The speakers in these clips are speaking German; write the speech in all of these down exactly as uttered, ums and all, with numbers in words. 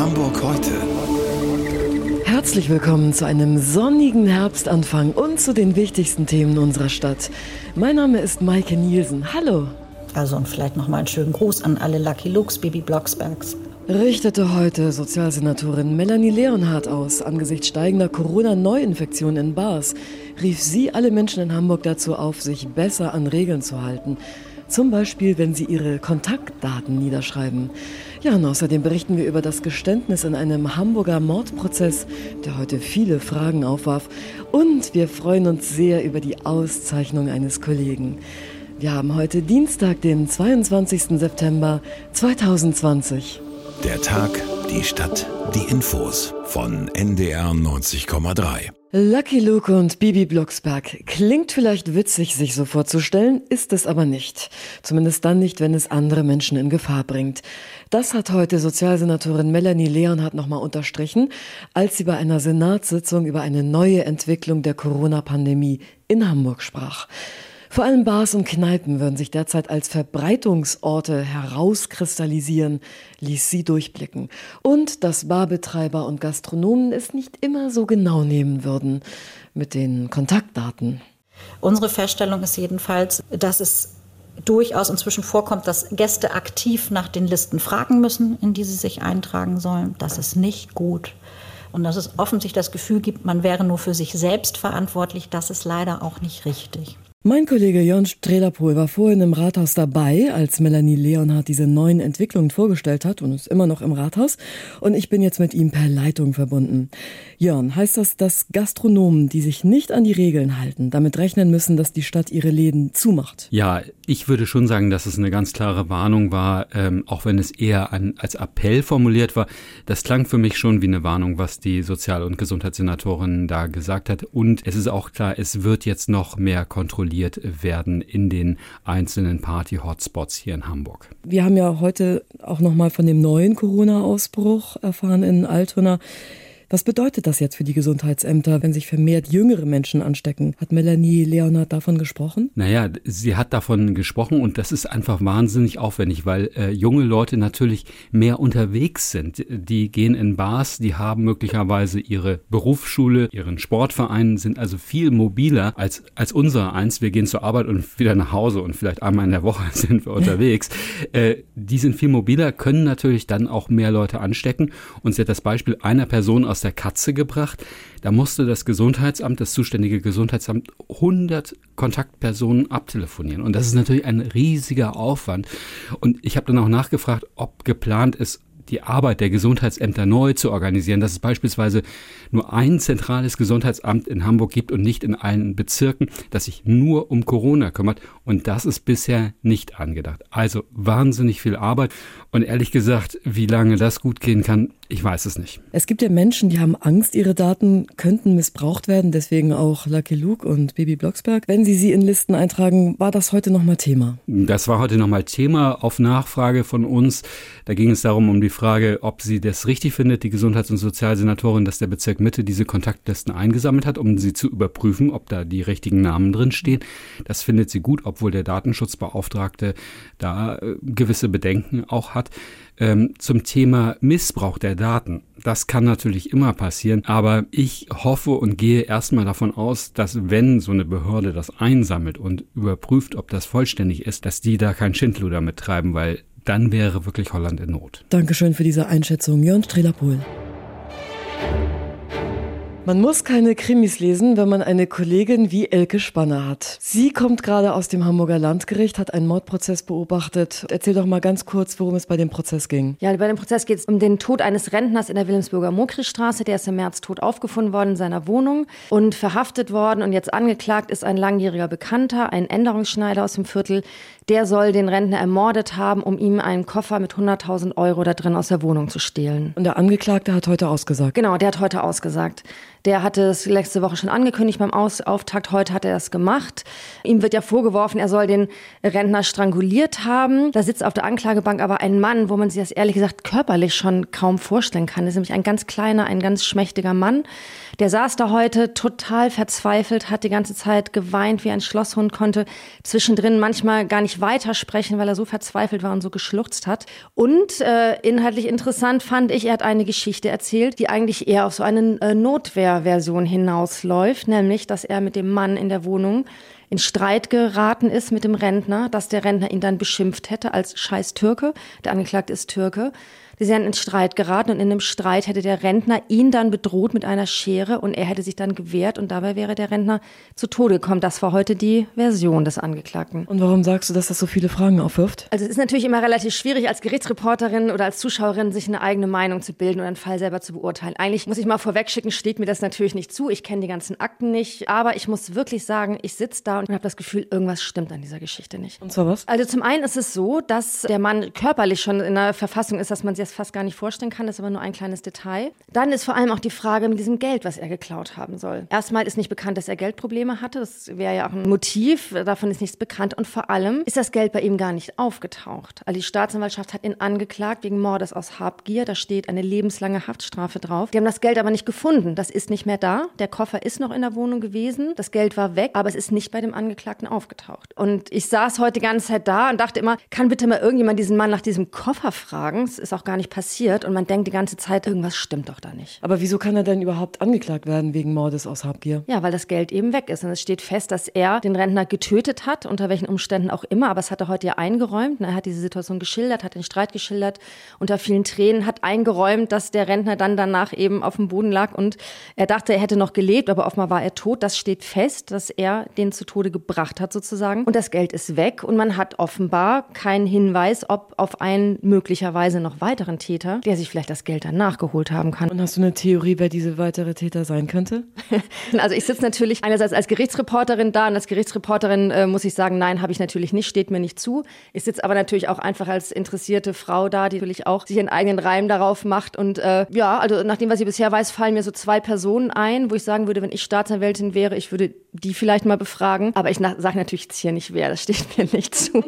Hamburg heute. Herzlich willkommen zu einem sonnigen Herbstanfang und zu den wichtigsten Themen unserer Stadt. Mein Name ist Maike Nielsen. Hallo. Also und vielleicht nochmal einen schönen Gruß an alle Lucky Lukes, Bibi Blocksbergs. Richtete heute Sozialsenatorin Melanie Leonhardt aus. Angesichts steigender Corona-Neuinfektionen in Bars rief sie alle Menschen in Hamburg dazu auf, sich besser an Regeln zu halten. Zum Beispiel, wenn sie ihre Kontaktdaten niederschreiben. Ja, und außerdem berichten wir über das Geständnis in einem Hamburger Mordprozess, der heute viele Fragen aufwarf. Und wir freuen uns sehr über die Auszeichnung eines Kollegen. Wir haben heute Dienstag, den zweiundzwanzigsten September zweitausendzwanzig. Der Tag, die Stadt, die Infos von N D R neunzig Komma drei. Lucky Luke und Bibi Blocksberg. Klingt vielleicht witzig, sich so vorzustellen, ist es aber nicht. Zumindest dann nicht, wenn es andere Menschen in Gefahr bringt. Das hat heute Sozialsenatorin Melanie Leonhardt nochmal unterstrichen, als sie bei einer Senatssitzung über eine neue Entwicklung der Corona-Pandemie in Hamburg sprach. Vor allem Bars und Kneipen würden sich derzeit als Verbreitungsorte herauskristallisieren, ließ sie durchblicken. Und dass Barbetreiber und Gastronomen es nicht immer so genau nehmen würden mit den Kontaktdaten. Unsere Feststellung ist jedenfalls, dass es durchaus inzwischen vorkommt, dass Gäste aktiv nach den Listen fragen müssen, in die sie sich eintragen sollen. Das ist nicht gut. Und dass es offensichtlich das Gefühl gibt, man wäre nur für sich selbst verantwortlich, das ist leider auch nicht richtig. Mein Kollege Jörn Strelapol war vorhin im Rathaus dabei, als Melanie Leonhardt diese neuen Entwicklungen vorgestellt hat und ist immer noch im Rathaus. Und ich bin jetzt mit ihm per Leitung verbunden. Jörn, heißt das, dass Gastronomen, die sich nicht an die Regeln halten, damit rechnen müssen, dass die Stadt ihre Läden zumacht? Ja, ich würde schon sagen, dass es eine ganz klare Warnung war, ähm, auch wenn es eher an, als Appell formuliert war. Das klang für mich schon wie eine Warnung, was die Sozial- und Gesundheitssenatorin da gesagt hat. Und es ist auch klar, es wird jetzt noch mehr kontrolliert werden in den einzelnen Party-Hotspots hier in Hamburg. Wir haben ja heute auch noch mal von dem neuen Corona-Ausbruch erfahren in Altona. Was bedeutet das jetzt für die Gesundheitsämter, wenn sich vermehrt jüngere Menschen anstecken? Hat Melanie Leonhardt davon gesprochen? Naja, sie hat davon gesprochen und das ist einfach wahnsinnig aufwendig, weil äh, junge Leute natürlich mehr unterwegs sind. Die gehen in Bars, die haben möglicherweise ihre Berufsschule, ihren Sportverein, sind also viel mobiler als, als unser eins. Wir gehen zur Arbeit und wieder nach Hause und vielleicht einmal in der Woche sind wir unterwegs. äh, die sind viel mobiler, können natürlich dann auch mehr Leute anstecken. Und sie hat das Beispiel einer Person aus der Katze gebracht. Da musste das Gesundheitsamt, das zuständige Gesundheitsamt, hundert Kontaktpersonen abtelefonieren. Und das ist natürlich ein riesiger Aufwand. Und ich habe dann auch nachgefragt, ob geplant ist, die Arbeit der Gesundheitsämter neu zu organisieren, dass es beispielsweise nur ein zentrales Gesundheitsamt in Hamburg gibt und nicht in allen Bezirken, das sich nur um Corona kümmert. Und das ist bisher nicht angedacht. Also wahnsinnig viel Arbeit. Und ehrlich gesagt, wie lange das gut gehen kann, ich weiß es nicht. Es gibt ja Menschen, die haben Angst, ihre Daten könnten missbraucht werden, deswegen auch Lucky Luke und Bibi Blocksberg. Wenn sie sie in Listen eintragen, war das heute nochmal Thema? Das war heute nochmal Thema auf Nachfrage von uns. Da ging es darum, um die Frage, ob sie das richtig findet, die Gesundheits- und Sozialsenatorin, dass der Bezirk Mitte diese Kontaktlisten eingesammelt hat, um sie zu überprüfen, ob da die richtigen Namen drin stehen. Das findet sie gut, obwohl der Datenschutzbeauftragte da äh, gewisse Bedenken auch hat. Ähm, zum Thema Missbrauch der Daten. Das kann natürlich immer passieren, aber ich hoffe und gehe erstmal davon aus, dass wenn so eine Behörde das einsammelt und überprüft, ob das vollständig ist, dass die da kein Schindluder mittreiben, weil dann wäre wirklich Holland in Not. Dankeschön für diese Einschätzung, Jörn Strelapol. Man muss keine Krimis lesen, wenn man eine Kollegin wie Elke Spanner hat. Sie kommt gerade aus dem Hamburger Landgericht, hat einen Mordprozess beobachtet. Erzähl doch mal ganz kurz, worum es bei dem Prozess ging. Ja, bei dem Prozess geht es um den Tod eines Rentners in der Wilhelmsburger Mokrichstraße. Der ist im März tot aufgefunden worden in seiner Wohnung und verhaftet worden. Und jetzt angeklagt ist ein langjähriger Bekannter, ein Änderungsschneider aus dem Viertel. Der soll den Rentner ermordet haben, um ihm einen Koffer mit hunderttausend Euro da drin aus der Wohnung zu stehlen. Und der Angeklagte hat heute ausgesagt? Genau, der hat heute ausgesagt. Der hatte es letzte Woche schon angekündigt beim Aus- Auftakt. Heute hat er das gemacht. Ihm wird ja vorgeworfen, er soll den Rentner stranguliert haben. Da sitzt auf der Anklagebank aber ein Mann, wo man sich das ehrlich gesagt körperlich schon kaum vorstellen kann. Das ist nämlich ein ganz kleiner, ein ganz schmächtiger Mann. Der saß da heute total verzweifelt, hat die ganze Zeit geweint wie ein Schlosshund, konnte zwischendrin manchmal gar nicht nicht weitersprechen, weil er so verzweifelt war und so geschluchzt hat. Und äh, inhaltlich interessant fand ich, er hat eine Geschichte erzählt, die eigentlich eher auf so eine äh, Notwehrversion hinausläuft, nämlich, dass er mit dem Mann in der Wohnung in Streit geraten ist mit dem Rentner, dass der Rentner ihn dann beschimpft hätte als scheiß Türke. Der Angeklagte ist Türke. Die sind in Streit geraten und in dem Streit hätte der Rentner ihn dann bedroht mit einer Schere und er hätte sich dann gewehrt und dabei wäre der Rentner zu Tode gekommen. Das war heute die Version des Angeklagten. Und warum sagst du, dass das so viele Fragen aufwirft? Also es ist natürlich immer relativ schwierig, als Gerichtsreporterin oder als Zuschauerin sich eine eigene Meinung zu bilden oder einen Fall selber zu beurteilen. Eigentlich muss ich mal vorwegschicken, steht mir das natürlich nicht zu. Ich kenne die ganzen Akten nicht, aber ich muss wirklich sagen, ich sitze da und habe das Gefühl, irgendwas stimmt an dieser Geschichte nicht. Und zwar was? Also zum einen ist es so, dass der Mann körperlich schon in einer Verfassung ist, dass man sich das fast gar nicht vorstellen kann, das ist aber nur ein kleines Detail. Dann ist vor allem auch die Frage mit diesem Geld, was er geklaut haben soll. Erstmal ist nicht bekannt, dass er Geldprobleme hatte, das wäre ja auch ein Motiv, davon ist nichts bekannt und vor allem ist das Geld bei ihm gar nicht aufgetaucht. Also die Staatsanwaltschaft hat ihn angeklagt wegen Mordes aus Habgier, da steht eine lebenslange Haftstrafe drauf. Die haben das Geld aber nicht gefunden, das ist nicht mehr da, der Koffer ist noch in der Wohnung gewesen, das Geld war weg, aber es ist nicht bei dem Angeklagten aufgetaucht. Und ich saß heute die ganze Zeit da und dachte immer, kann bitte mal irgendjemand diesen Mann nach diesem Koffer fragen? Es ist auch gar nicht passiert. Und man denkt die ganze Zeit, irgendwas stimmt doch da nicht. Aber wieso kann er denn überhaupt angeklagt werden wegen Mordes aus Habgier? Ja, weil das Geld eben weg ist. Und es steht fest, dass er den Rentner getötet hat, unter welchen Umständen auch immer. Aber es hat er heute ja eingeräumt. Er hat diese Situation geschildert, hat den Streit geschildert, unter vielen Tränen, hat eingeräumt, dass der Rentner dann danach eben auf dem Boden lag. Und er dachte, er hätte noch gelebt, aber offenbar war er tot. Das steht fest, dass er den zu Tode gebracht hat sozusagen. Und das Geld ist weg. Und man hat offenbar keinen Hinweis, ob auf einen möglicherweise noch weiteren Täter, der sich vielleicht das Geld dann nachgeholt haben kann. Und hast du eine Theorie, wer diese weitere Täter sein könnte? Also ich sitze natürlich einerseits als Gerichtsreporterin da und als Gerichtsreporterin äh, muss ich sagen, nein, habe ich natürlich nicht, steht mir nicht zu. Ich sitze aber natürlich auch einfach als interessierte Frau da, die natürlich auch sich einen eigenen Reim darauf macht. Und äh, ja, also nach dem, was ich bisher weiß, fallen mir so zwei Personen ein, wo ich sagen würde, wenn ich Staatsanwältin wäre, ich würde die vielleicht mal befragen. Aber ich na- sage natürlich jetzt hier nicht wer, das steht mir nicht zu.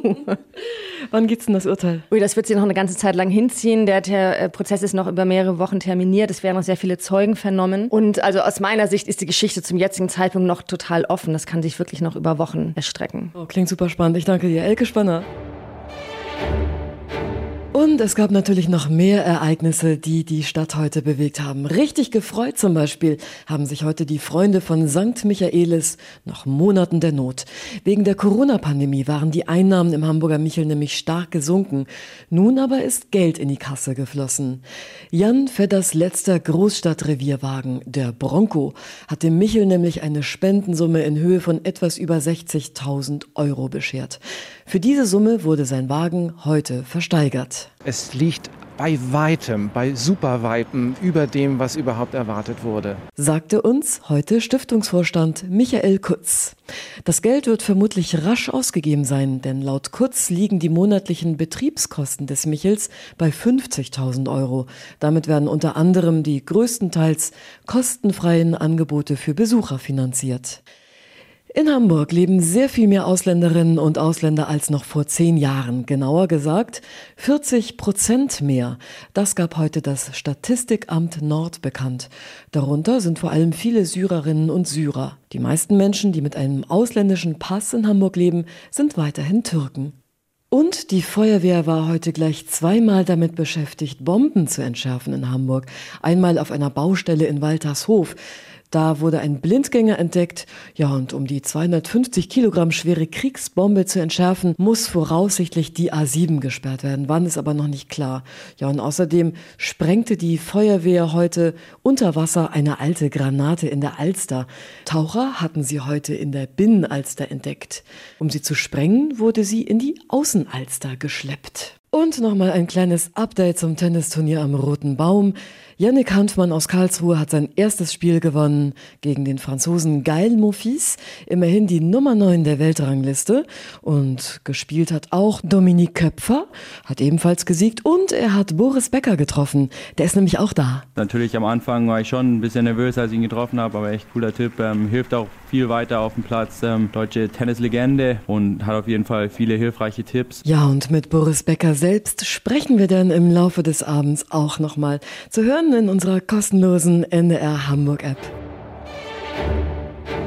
Wann geht's denn das Urteil? Ui, das wird sich noch eine ganze Zeit lang hinziehen. Der, der Prozess ist noch über mehrere Wochen terminiert. Es werden noch sehr viele Zeugen vernommen. Und also aus meiner Sicht ist die Geschichte zum jetzigen Zeitpunkt noch total offen. Das kann sich wirklich noch über Wochen erstrecken. Oh, klingt super spannend. Ich danke dir. Elke Spanner. Und es gab natürlich noch mehr Ereignisse, die die Stadt heute bewegt haben. Richtig gefreut zum Beispiel haben sich heute die Freunde von Sankt Michaelis nach Monaten der Not. Wegen der Corona-Pandemie waren die Einnahmen im Hamburger Michel nämlich stark gesunken. Nun aber ist Geld in die Kasse geflossen. Jan Fedders letzter Großstadtrevierwagen, der Bronco, hat dem Michel nämlich eine Spendensumme in Höhe von etwas über sechzigtausend Euro beschert. Für diese Summe wurde sein Wagen heute versteigert. Es liegt bei weitem, bei superweitem über dem, was überhaupt erwartet wurde, sagte uns heute Stiftungsvorstand Michael Kutz. Das Geld wird vermutlich rasch ausgegeben sein, denn laut Kutz liegen die monatlichen Betriebskosten des Michels bei fünfzigtausend Euro. Damit werden unter anderem die größtenteils kostenfreien Angebote für Besucher finanziert. In Hamburg leben sehr viel mehr Ausländerinnen und Ausländer als noch vor zehn Jahren. Genauer gesagt vierzig Prozent mehr. Das gab heute das Statistikamt Nord bekannt. Darunter sind vor allem viele Syrerinnen und Syrer. Die meisten Menschen, die mit einem ausländischen Pass in Hamburg leben, sind weiterhin Türken. Und die Feuerwehr war heute gleich zweimal damit beschäftigt, Bomben zu entschärfen in Hamburg. Einmal auf einer Baustelle in Waltershof. Da wurde ein Blindgänger entdeckt. Ja, und um die zweihundertfünfzig Kilogramm schwere Kriegsbombe zu entschärfen, muss voraussichtlich die A sieben gesperrt werden. Wann ist aber noch nicht klar. Ja, und außerdem sprengte die Feuerwehr heute unter Wasser eine alte Granate in der Alster. Taucher hatten sie heute in der Binnenalster entdeckt. Um sie zu sprengen, wurde sie in die Außenalster geschleppt. Und nochmal ein kleines Update zum Tennisturnier am Roten Baum. Yannick Hanfmann aus Karlsruhe hat sein erstes Spiel gewonnen gegen den Franzosen Gaël Monfils, immerhin die Nummer neun der Weltrangliste. Und gespielt hat auch Dominique Köpfer, hat ebenfalls gesiegt und er hat Boris Becker getroffen. Der ist nämlich auch da. Natürlich am Anfang war ich schon ein bisschen nervös, als ich ihn getroffen habe, aber echt cooler Tipp. Ähm, hilft auch viel weiter auf dem Platz. Ähm, deutsche Tennislegende und hat auf jeden Fall viele hilfreiche Tipps. Ja, und mit Boris Becker selbst sprechen wir dann im Laufe des Abends auch nochmal. Zu hören in unserer kostenlosen N D R Hamburg App.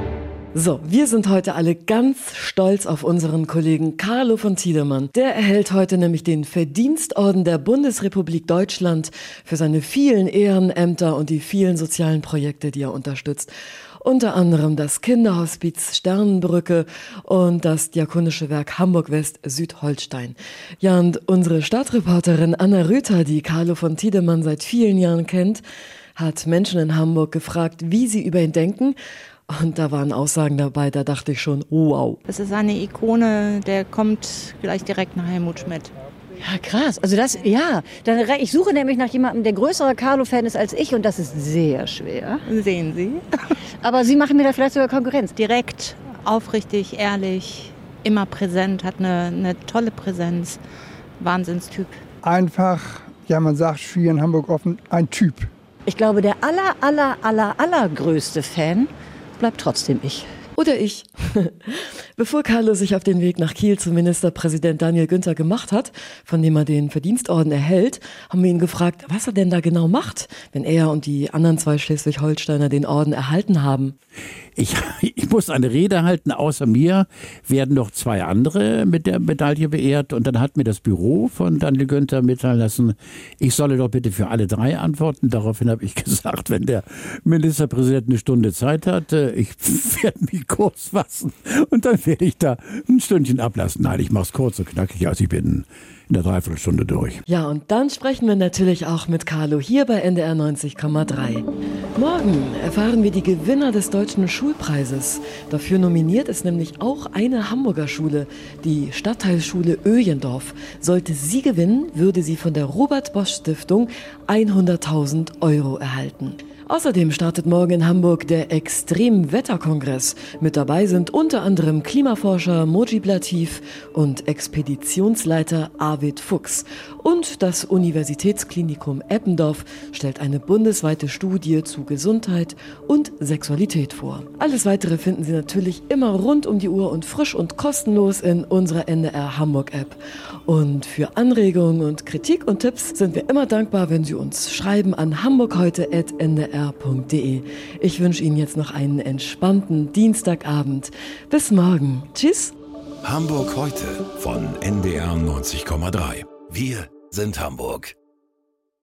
So, wir sind heute alle ganz stolz auf unseren Kollegen Carlo von Tiedemann. Der erhält heute nämlich den Verdienstorden der Bundesrepublik Deutschland für seine vielen Ehrenämter und die vielen sozialen Projekte, die er unterstützt. Unter anderem das Kinderhospiz Sternenbrücke und das Diakonische Werk Hamburg-West Südholstein. Ja, und unsere Stadtreporterin Anna Rüther, die Carlo von Tiedemann seit vielen Jahren kennt, hat Menschen in Hamburg gefragt, wie sie über ihn denken. Und da waren Aussagen dabei, da dachte ich schon, wow. Das ist eine Ikone, der kommt gleich direkt nach Helmut Schmidt. Ja, krass. Also das, ja. Ich suche nämlich nach jemandem, der größerer Carlo-Fan ist als ich und das ist sehr schwer. Sehen Sie. Aber Sie machen mir da vielleicht sogar Konkurrenz. Direkt, aufrichtig, ehrlich, immer präsent, hat eine, eine tolle Präsenz. Wahnsinnstyp. Einfach, ja man sagt hier in Hamburg offen, ein Typ. Ich glaube, der aller, aller, aller, allergrößte Fan bleibt trotzdem ich. Oder ich. Bevor Carlo sich auf den Weg nach Kiel zum Ministerpräsident Daniel Günther gemacht hat, von dem er den Verdienstorden erhält, haben wir ihn gefragt, was er denn da genau macht, wenn er und die anderen zwei Schleswig-Holsteiner den Orden erhalten haben. Ich, ich muss eine Rede halten, außer mir werden noch zwei andere mit der Medaille beehrt und dann hat mir das Büro von Daniel Günther mitteilen lassen, ich solle doch bitte für alle drei antworten. Daraufhin habe ich gesagt, wenn der Ministerpräsident eine Stunde Zeit hat, ich werde mich kurz fassen und dann werde ich da ein Stündchen ablassen. Nein, ich mache es kurz und knackig, also ich bin in der Dreiviertelstunde durch. Ja, und dann sprechen wir natürlich auch mit Carlo hier bei N D R neunzig Komma drei. Morgen erfahren wir die Gewinner des Deutschen Schulpreises. Dafür nominiert ist nämlich auch eine Hamburger Schule, die Stadtteilschule Öjendorf. Sollte sie gewinnen, würde sie von der Robert-Bosch-Stiftung hunderttausend Euro erhalten. Außerdem startet morgen in Hamburg der Extremwetterkongress. Mit dabei sind unter anderem Klimaforscher Mojib Latif und Expeditionsleiter Arvid Fuchs. Und das Universitätsklinikum Eppendorf stellt eine bundesweite Studie zu Gesundheit und Sexualität vor. Alles Weitere finden Sie natürlich immer rund um die Uhr und frisch und kostenlos in unserer N D R Hamburg App. Und für Anregungen und Kritik und Tipps sind wir immer dankbar, wenn Sie uns schreiben an hamburgheute at n d r punkt d e. Ich wünsche Ihnen jetzt noch einen entspannten Dienstagabend. Bis morgen. Tschüss. Hamburg heute von N D R neunzig Komma drei. Wir sind Hamburg.